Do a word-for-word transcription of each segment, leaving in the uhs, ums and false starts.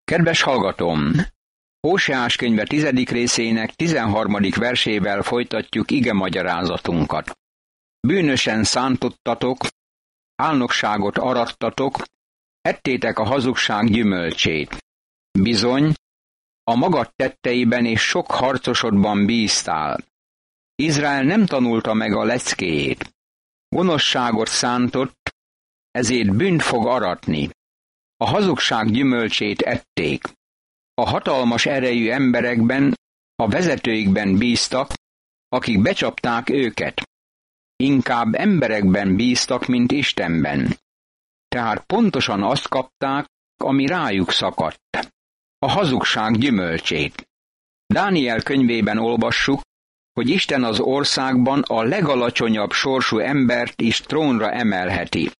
Kedves hallgatóm! Hóseás könyve tizedik részének tizenharmadik versével folytatjuk igemagyarázatunkat. Bűnösen szántottatok, álnokságot arattatok, ettétek a hazugság gyümölcsét. Bizony, a magad tetteiben és sok harcosodban bíztál. Izrael nem tanulta meg a leckéjét. Gonoszságot szántott, ezért bűnt fog aratni. A hazugság gyümölcsét ették. A hatalmas erejű emberekben, a vezetőikben bíztak, akik becsapták őket. Inkább emberekben bíztak, mint Istenben. Tehát pontosan azt kapták, ami rájuk szakadt. A hazugság gyümölcsét. Dániel könyvében olvassuk, hogy Isten az országban a legalacsonyabb sorsú embert is trónra emelheti.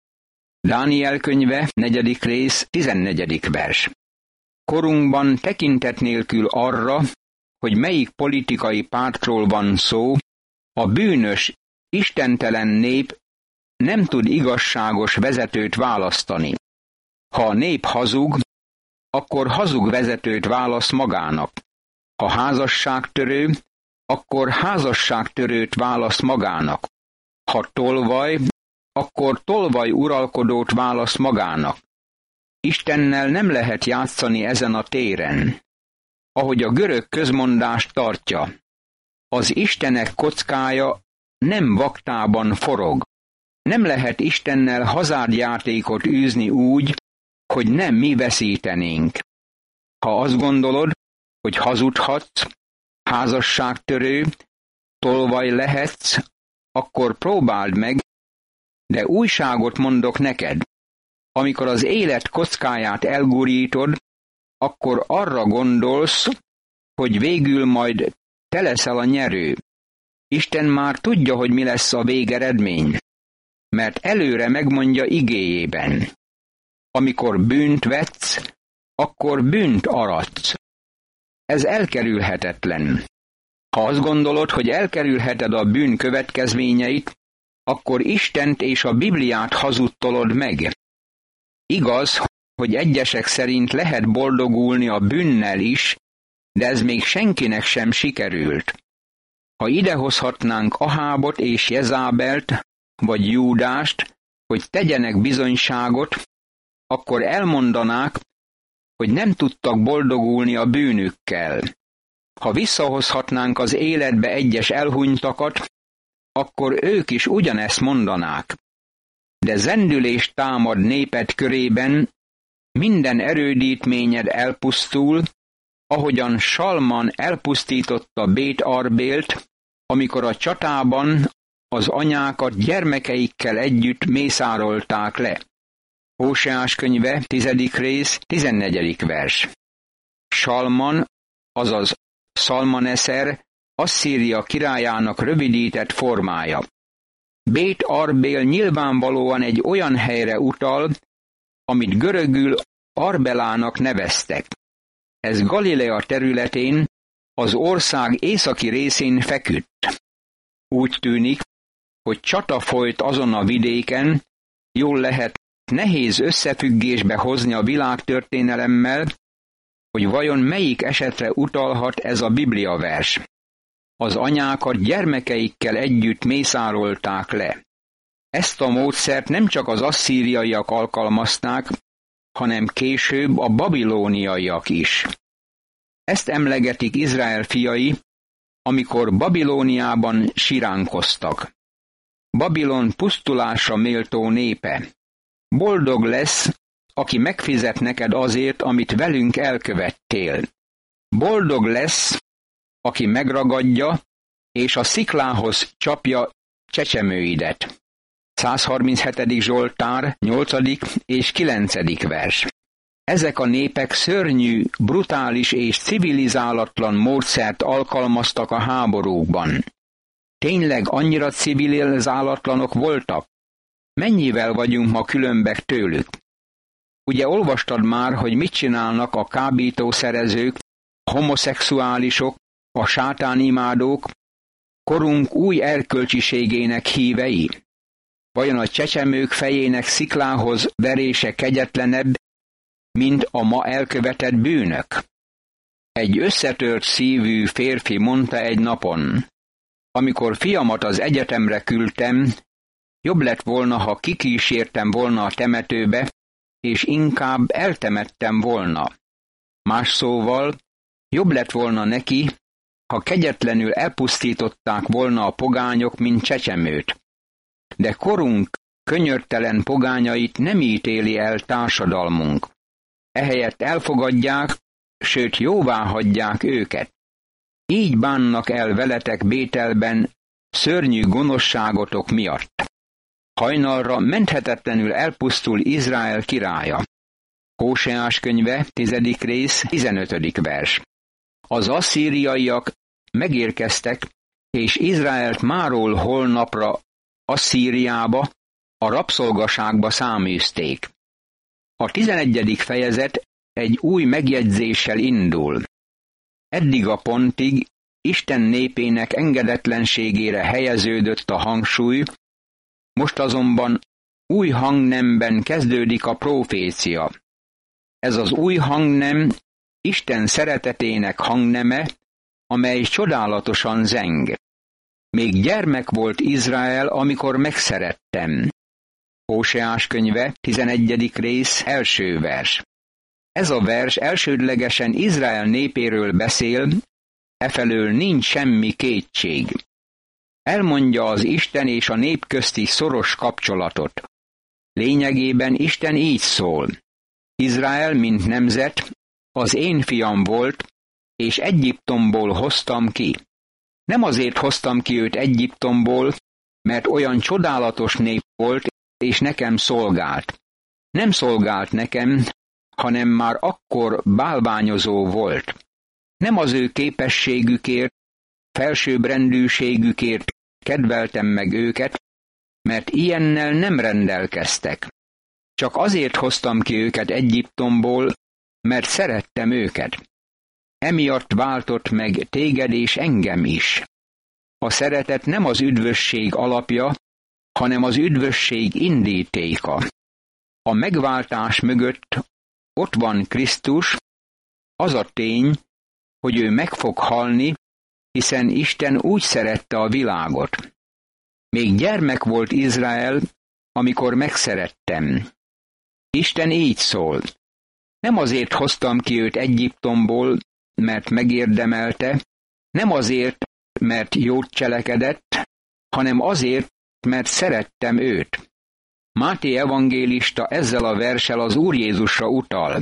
Dániel könyve, negyedik rész, tizennegyedik vers. Korunkban tekintet nélkül arra, hogy melyik politikai pártról van szó, a bűnös, istentelen nép nem tud igazságos vezetőt választani. Ha a nép hazug, akkor hazug vezetőt választ magának. Ha házasságtörő, akkor házasságtörőt választ magának. Ha tolvaj, akkor tolvaj uralkodót választ magának. Istennel nem lehet játszani ezen a téren. Ahogy a görög közmondás tartja, az istenek kockája nem vaktában forog. Nem lehet Istennel hazárdjátékot űzni úgy, hogy nem mi veszítenénk. Ha azt gondolod, hogy hazudhatsz, házasságtörő, tolvaj lehetsz, akkor próbáld meg, de újságot mondok neked. Amikor az élet kockáját elgurítod, akkor arra gondolsz, hogy végül majd te leszel a nyerő. Isten már tudja, hogy mi lesz a végeredmény, mert előre megmondja igéjében. Amikor bűnt vetsz, akkor bűnt aratsz. Ez elkerülhetetlen. Ha azt gondolod, hogy elkerülheted a bűn következményeit, akkor Istent és a Bibliát hazudtolod meg. Igaz, hogy egyesek szerint lehet boldogulni a bűnnel is, de ez még senkinek sem sikerült. Ha idehozhatnánk Ahábot és Jezábelt, vagy Júdást, hogy tegyenek bizonyságot, akkor elmondanák, hogy nem tudtak boldogulni a bűnükkel. Ha visszahozhatnánk az életbe egyes elhunytakat, akkor ők is ugyanezt mondanák. De zendülés támad néped körében, minden erődítményed elpusztul, ahogyan Salman elpusztította Bét Arbélt, amikor a csatában az anyákat gyermekeikkel együtt mészárolták le. Hóseás könyve, tizedik rész, tizennegyedik vers. Salman, azaz Szalmaneszer, Asszíria királyának rövidített formája. Bét Arbél nyilvánvalóan egy olyan helyre utal, amit görögül Arbelának neveztek. Ez Galilea területén, az ország északi részén feküdt. Úgy tűnik, hogy csata folyt azon a vidéken, jól lehet nehéz összefüggésbe hozni a világtörténelemmel, hogy vajon melyik esetre utalhat ez a bibliavers. Az anyákat gyermekeikkel együtt mészárolták le. Ezt a módszert nem csak az asszíriaiak alkalmazták, hanem később a babilóniaiak is. Ezt emlegetik Izrael fiai, amikor Babilóniában siránkoztak. Babilon pusztulásra méltó népe. Boldog lesz, aki megfizet neked azért, amit velünk elkövettél. Boldog lesz, aki megragadja, és a sziklához csapja csecsemőidet. százharminchetedik Zsoltár, nyolcadik és kilencedik vers. Ezek a népek szörnyű, brutális és civilizálatlan módszert alkalmaztak a háborúkban. Tényleg annyira civilizálatlanok voltak? Mennyivel vagyunk ma különbek tőlük? Ugye olvastad már, hogy mit csinálnak a kábítószerezők, a homoszexuálisok, a sátánimádók, korunk új erkölcsiségének hívei? Vajon a csecsemők fejének sziklához verése kegyetlenebb, mint a ma elkövetett bűnök. Egy összetört szívű férfi mondta egy napon: amikor fiamat az egyetemre küldtem, jobb lett volna, ha kikísértem volna a temetőbe, és inkább eltemettem volna. Más szóval, jobb lett volna neki, ha kegyetlenül elpusztították volna a pogányok, mint csecsemőt. De korunk könyörtelen pogányait nem ítéli el társadalmunk. Ehelyett elfogadják, sőt jóvá hagyják őket. Így bánnak el veletek Bételben szörnyű gonoszságotok miatt. Hajnalra menthetetlenül elpusztul Izrael királya. Hóseás könyve, tizedik rész, tizenötödik vers. Az asszíriaiak megérkeztek, és Izraelt máról holnapra Asszíriába, a rabszolgaságba száműzték. A tizenegyedik fejezet egy új megjegyzéssel indul. Eddig a pontig Isten népének engedetlenségére helyeződött a hangsúly, most azonban új hangnemben kezdődik a profécia. Ez az új hangnem Isten szeretetének hangneme, amely csodálatosan zeng. Még gyermek volt Izrael, amikor megszerettem. Hóseás könyve, tizenegyedik rész, első vers. Ez a vers elsődlegesen Izrael népéről beszél, efelől nincs semmi kétség. Elmondja az Isten és a nép közti szoros kapcsolatot. Lényegében Isten így szól: Izrael, mint nemzet, az én fiam volt, és Egyiptomból hoztam ki. Nem azért hoztam ki őt Egyiptomból, mert olyan csodálatos nép volt, és nekem szolgált. Nem szolgált nekem, hanem már akkor bálványozó volt. Nem az ő képességükért, felsőbbrendűségükért kedveltem meg őket, mert ilyennel nem rendelkeztek. Csak azért hoztam ki őket Egyiptomból, mert szerettem őket. Emiatt váltott meg téged és engem is. A szeretet nem az üdvösség alapja, hanem az üdvösség indítéka. A megváltás mögött ott van Krisztus, az a tény, hogy ő meg fog halni, hiszen Isten úgy szerette a világot. Még gyermek volt Izrael, amikor megszerettem. Isten így szól: nem azért hoztam ki őt Egyiptomból, mert megérdemelte, nem azért, mert jót cselekedett, hanem azért, mert szerettem őt. Máté evangélista ezzel a verssel az Úr Jézusra utal.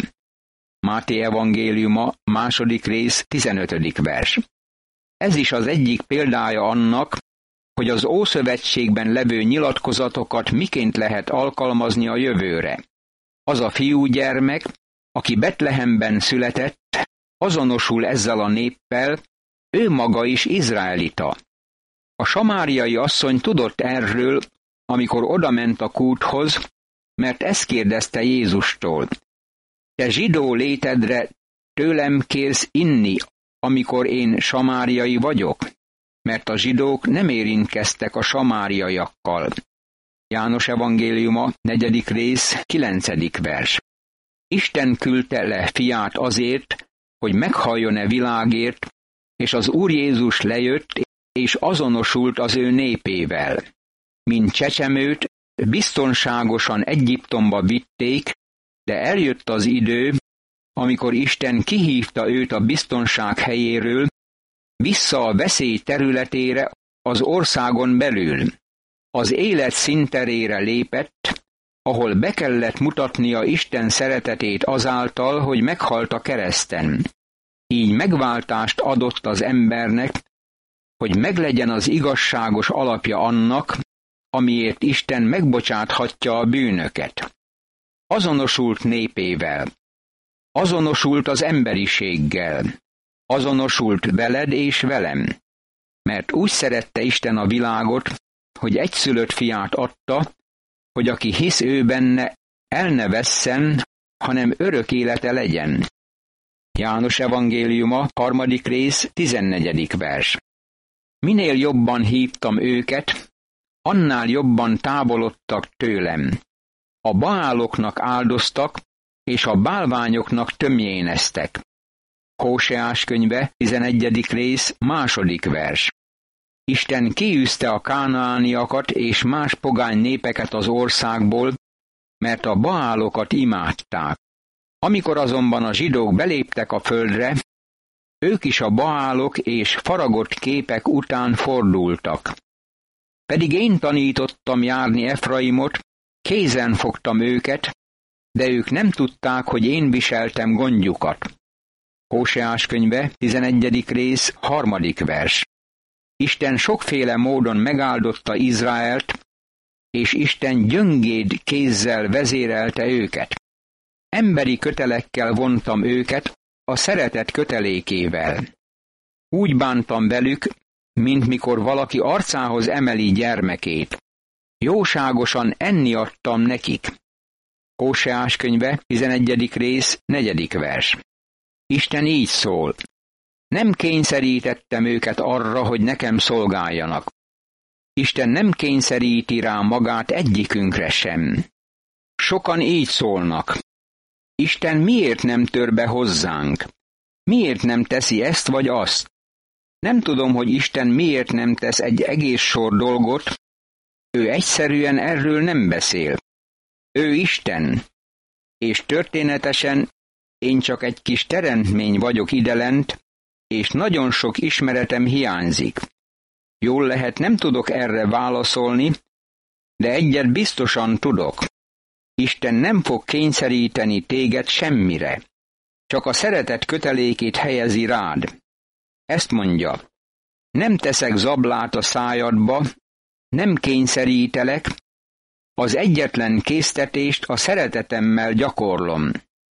Máté evangéliuma, második rész, tizenötödik vers. Ez is az egyik példája annak, hogy az Ószövetségben levő nyilatkozatokat miként lehet alkalmazni a jövőre. Az a fiúgyermek, aki Betlehemben született, azonosul ezzel a néppel, ő maga is izraelita. A samáriai asszony tudott erről, amikor odament a kúthoz, mert ezt kérdezte Jézustól: te zsidó létedre tőlem kérsz inni, amikor én samáriai vagyok? Mert a zsidók nem érintkeztek a samáriaiakkal. János evangéliuma, negyedik rész, kilencedik vers. Isten küldte le fiát azért, hogy meghalljon-e világért, és az Úr Jézus lejött, és azonosult az ő népével. Mint csecsemőt biztonságosan Egyiptomba vitték, de eljött az idő, amikor Isten kihívta őt a biztonság helyéről, vissza a veszély területére, az országon belül. Az élet színterére lépett, ahol be kellett mutatnia Isten szeretetét azáltal, hogy meghalt a kereszten. Így megváltást adott az embernek, hogy meglegyen az igazságos alapja annak, amiért Isten megbocsáthatja a bűnöket. Azonosult népével, azonosult az emberiséggel, azonosult veled és velem, mert úgy szerette Isten a világot, hogy egyszülött fiát adta, hogy aki hisz ő benne, el ne vesszen, hanem örök élete legyen. János evangéliuma, harmadik rész, tizennegyedik vers. Minél jobban hívtam őket, annál jobban távolodtak tőlem. A baáloknak áldoztak, és a bálványoknak tömjéneztek. Hóseás könyve, tizenegyedik rész, második vers. Isten kiűzte a kánaániakat és más pogány népeket az országból, mert a baálokat imádták. Amikor azonban a zsidók beléptek a földre, ők is a baálok és faragott képek után fordultak. Pedig én tanítottam járni Efraimot, kézen fogtam őket, de ők nem tudták, hogy én viseltem gondjukat. Hóseás könyve, tizenegyedik rész, harmadik vers. Isten sokféle módon megáldotta Izraelt, és Isten gyöngéd kézzel vezérelte őket. Emberi kötelekkel vontam őket a szeretet kötelékével. Úgy bántam velük, mint mikor valaki arcához emeli gyermekét. Jóságosan enni adtam nekik. Hóseás könyve, tizenegyedik rész, negyedik vers. Isten így szól. Nem kényszerítettem őket arra, hogy nekem szolgáljanak. Isten nem kényszeríti rá magát egyikünkre sem. Sokan így szólnak. Isten miért nem tör be hozzánk? Miért nem teszi ezt vagy azt? Nem tudom, hogy Isten miért nem tesz egy egész sor dolgot, ő egyszerűen erről nem beszél. Ő Isten, és történetesen én csak egy kis teremtmény vagyok idelent, és nagyon sok ismeretem hiányzik. Jól lehet, nem tudok erre válaszolni, de egyet biztosan tudok. Isten nem fog kényszeríteni téged semmire, csak a szeretet kötelékét helyezi rád. Ezt mondja, nem teszek zablát a szájadba, nem kényszerítelek, az egyetlen késztetést a szeretetemmel gyakorlom.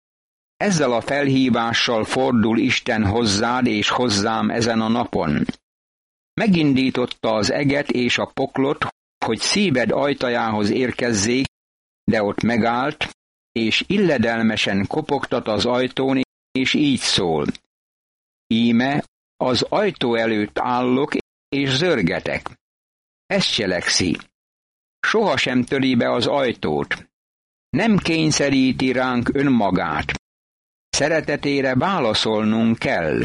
Ezzel a felhívással fordul Isten hozzád és hozzám ezen a napon. Megindította az eget és a poklot, hogy szíved ajtajához érkezzék, de ott megállt, és illedelmesen kopogtat az ajtón, és így szól. Íme, az ajtó előtt állok, és zörgetek. Ezt cselekszi. Soha sem töri be az ajtót. Nem kényszeríti ránk önmagát. Szeretetére válaszolnunk kell.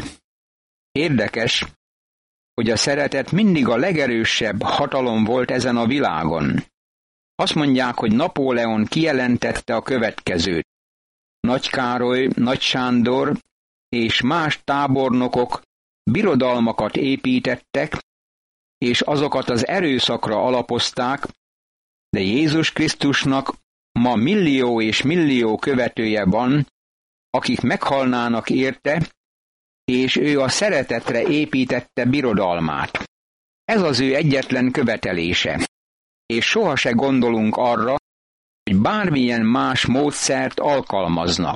Érdekes, hogy a szeretet mindig a legerősebb hatalom volt ezen a világon. Azt mondják, hogy Napóleon kijelentette a következőt. Nagy Károly, Nagy Sándor és más tábornokok birodalmakat építettek, és azokat az erőszakra alapozták, de Jézus Krisztusnak ma millió és millió követője van, akik meghalnának érte, és ő a szeretetre építette birodalmát. Ez az ő egyetlen követelése. És soha se gondolunk arra, hogy bármilyen más módszert alkalmazna.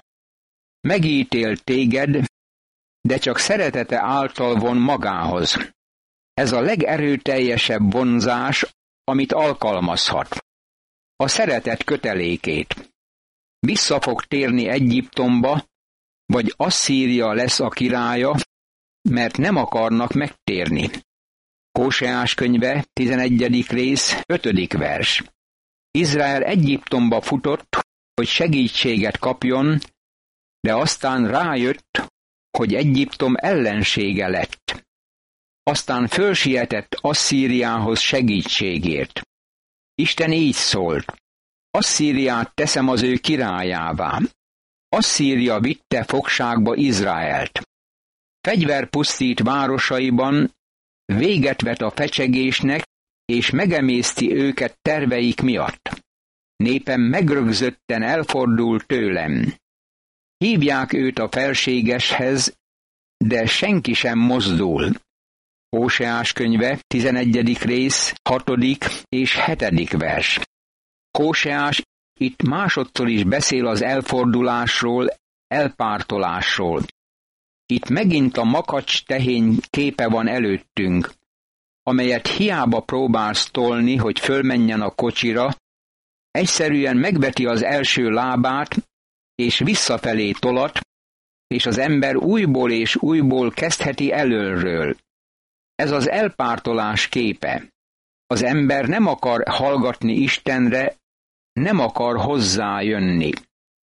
Megítél téged, de csak szeretete által von magához. Ez a legerőteljesebb vonzás, amit alkalmazhat. A szeretet kötelékét. Vissza fog térni Egyiptomba, vagy Asszíria lesz a királya, mert nem akarnak megtérni. Hóseás könyve, tizenegyedik rész, ötödik vers. Izrael Egyiptomba futott, hogy segítséget kapjon, de aztán rájött, hogy Egyiptom ellensége lett. Aztán fölsietett Asszíriához segítségért. Isten így szólt. Asszíriát teszem az ő királyává. Asszíria vitte fogságba Izraelt. Fegyverpusztít városaiban, véget vet a fecsegésnek, és megemészti őket terveik miatt. Népem megrögzötten elfordul tőlem. Hívják őt a felségeshez, de senki sem mozdul. Hóseás könyve, tizenegyedik rész, hatodik és hetedik vers. Hóseás itt másodszor is beszél az elfordulásról, elpártolásról. Itt megint a makacs tehény képe van előttünk, amelyet hiába próbálsz tolni, hogy fölmenjen a kocsira, egyszerűen megveti az első lábát, és visszafelé tolat, és az ember újból és újból kezdheti elölről. Ez az elpártolás képe. Az ember nem akar hallgatni Istenre, nem akar hozzájönni.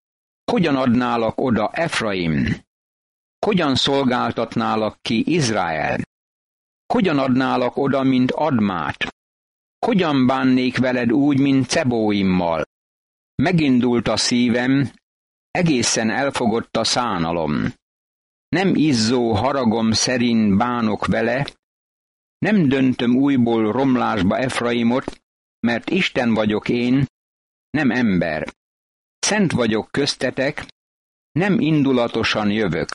hogyan adnálak oda Efraim? Hogyan szolgáltatnálak ki Izrael? Hogyan adnálak oda, mint Admát? Hogyan bánnék veled úgy, mint Cebóimmal? Megindult a szívem, egészen elfogott a szánalom. Nem izzó haragom szerint bánok vele, nem döntöm újból romlásba Efraimot, mert Isten vagyok én, nem ember. Szent vagyok köztetek, nem indulatosan jövök.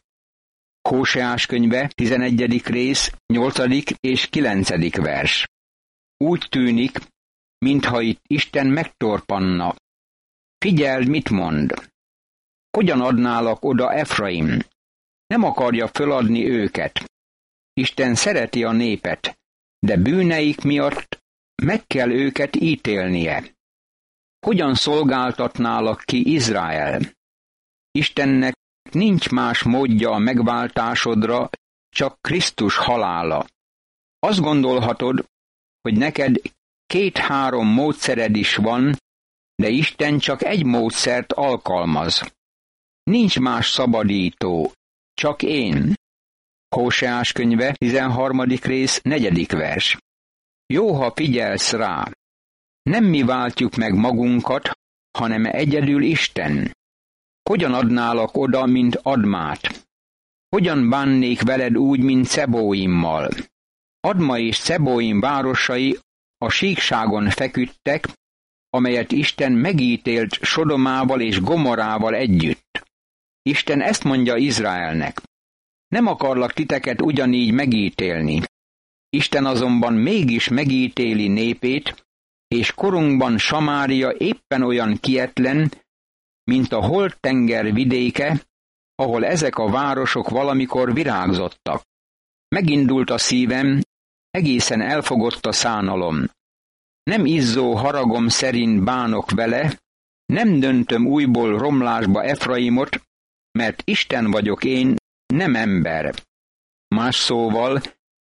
Hóseás könyve, tizenegyedik rész, nyolcadik és kilencedik vers. Úgy tűnik, mintha itt Isten megtorpanna. Figyeld, mit mond. Hogyan adnálak oda Efraim? Nem akarja föladni őket. Isten szereti a népet, de bűneik miatt meg kell őket ítélnie. Hogyan szolgáltatnálak ki Izrael? Istennek nincs más módja a megváltásodra, csak Krisztus halála. Azt gondolhatod, hogy neked két-három módszered is van, de Isten csak egy módszert alkalmaz. Nincs más szabadító, csak én. Hóseás könyve, tizenharmadik rész, negyedik vers. Jó, ha figyelsz rá. Nem mi váltjuk meg magunkat, hanem egyedül Isten. Hogyan adnálak oda, mint Admát? Hogyan bánnék veled úgy, mint Cebóimmal? Adma és Cebóim városai a síkságon feküdtek, amelyet Isten megítélt Sodomával és Gomorrával együtt. Isten ezt mondja Izraelnek. Nem akarlak titeket ugyanígy megítélni. Isten azonban mégis megítéli népét, és korunkban Samária éppen olyan kietlen, mint a Holt-tenger vidéke, ahol ezek a városok valamikor virágzottak. Megindult a szívem, egészen elfogott a szánalom. Nem izzó haragom szerint bánok vele, nem döntöm újból romlásba Efraimot, mert Isten vagyok én, nem ember. Más szóval,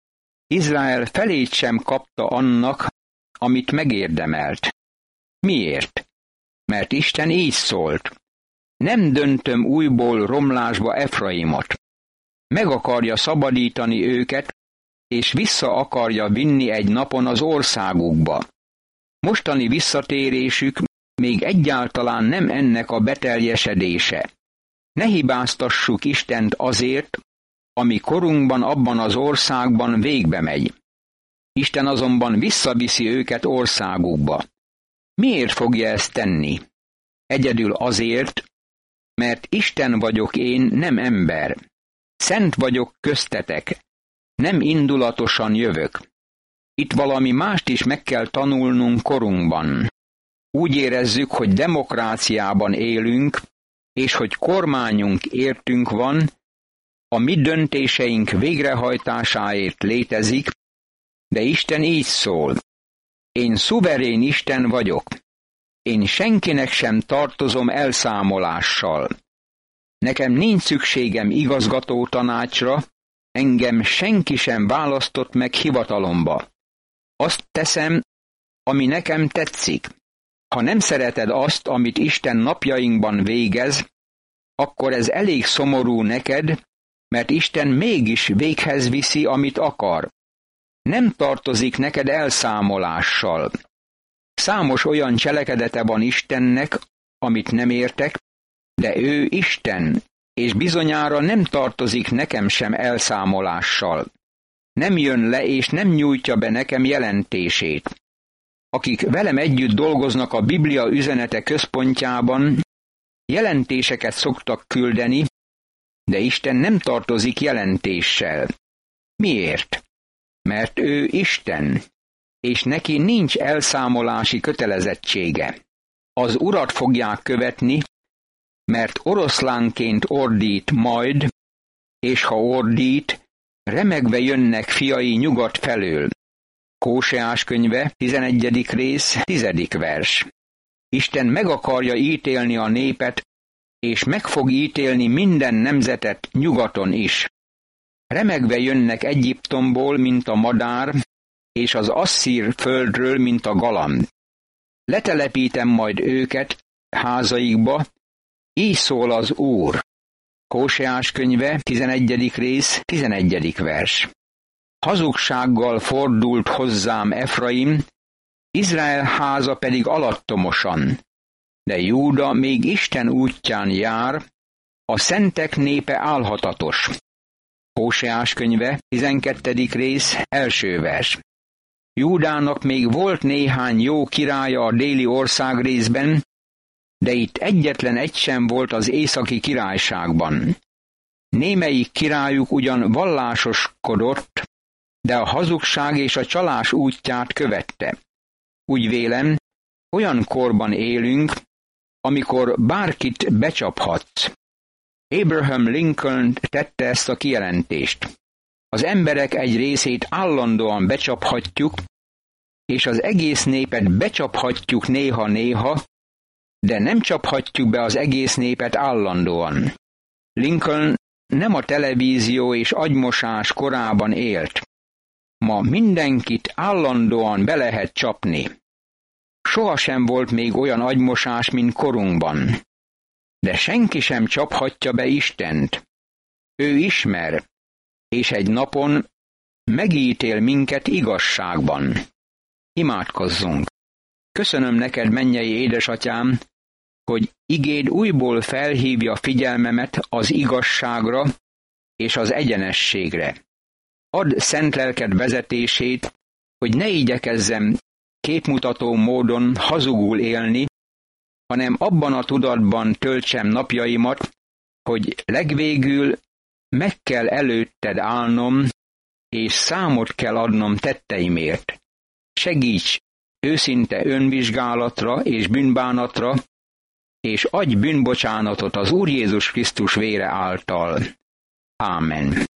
Izrael felét sem kapta annak, amit megérdemelt. Miért? Mert Isten így szólt. Nem döntöm újból romlásba Efraimot. Meg akarja szabadítani őket, és vissza akarja vinni egy napon az országukba. Mostani visszatérésük még egyáltalán nem ennek a beteljesedése. Ne hibáztassuk Istent azért, ami korunkban abban az országban végbe megy. Isten azonban visszaviszi őket országukba. Miért fogja ezt tenni? Egyedül azért, mert Isten vagyok én, nem ember. Szent vagyok köztetek, nem indulatosan jövök. Itt valami mást is meg kell tanulnunk korunkban. Úgy érezzük, hogy demokráciában élünk, és hogy kormányunk értünk van, a mi döntéseink végrehajtásáért létezik, de Isten így szól. Én szuverén Isten vagyok. Én senkinek sem tartozom elszámolással. Nekem nincs szükségem igazgató tanácsra, engem senki sem választott meg hivatalomba. Azt teszem, ami nekem tetszik. Ha nem szereted azt, amit Isten napjainkban végez, akkor ez elég szomorú neked, mert Isten mégis véghez viszi, amit akar. Nem tartozik neked elszámolással. Számos olyan cselekedete van Istennek, amit nem értek, de ő Isten, és bizonyára nem tartozik nekem sem elszámolással. Nem jön le, és nem nyújtja be nekem jelentését. Akik velem együtt dolgoznak a Biblia üzenete központjában, jelentéseket szoktak küldeni, de Isten nem tartozik jelentéssel. Miért? Mert ő Isten, és neki nincs elszámolási kötelezettsége. Az Urat fogják követni, mert oroszlánként ordít majd, és ha ordít, remegve jönnek fiai nyugat felől. Hóseás könyve, tizenegyedik rész, tizedik vers. Isten meg akarja ítélni a népet, és meg fog ítélni minden nemzetet nyugaton is. Remegve jönnek Egyiptomból, mint a madár, és az asszír földről, mint a galamb. Letelepítem majd őket házaikba, Így szól az Úr. Hóseás könyve, tizenegyedik rész, tizenegyedik vers. Hazugsággal fordult hozzám Efraim, Izrael háza pedig alattomosan, de Júda még Isten útján jár, a szentek népe álhatatos. Hóseás könyve, tizenkettedik rész, első vers. Júdának még volt néhány jó királya a déli országrészben, de itt egyetlen egy sem volt az északi királyságban. Némelyik királyuk ugyan vallásoskodott, de a hazugság és a csalás útját követte. Úgy vélem, olyan korban élünk, amikor bárkit becsaphatsz. Abraham Lincoln tette ezt a kijelentést. Az emberek egy részét állandóan becsaphatjuk, és az egész népet becsaphatjuk néha-néha, de nem csaphatjuk be az egész népet állandóan. Lincoln nem a televízió és agymosás korában élt. Ma mindenkit állandóan be lehet csapni. Sohasem volt még olyan agymosás, mint korunkban. De senki sem csaphatja be Istent. Ő ismer, és egy napon megítél minket igazságban. Imádkozzunk! Köszönöm neked, mennyei édesatyám, hogy igéd újból felhívja figyelmemet az igazságra és az egyenességre. Add szent lelked vezetését, hogy ne igyekezzem képmutató módon hazugul élni, hanem abban a tudatban töltsem napjaimat, hogy legvégül meg kell előtted állnom, és számot kell adnom tetteimért. Segíts őszinte önvizsgálatra és bűnbánatra, és adj bűnbocsánatot az Úr Jézus Krisztus vére által. Ámen.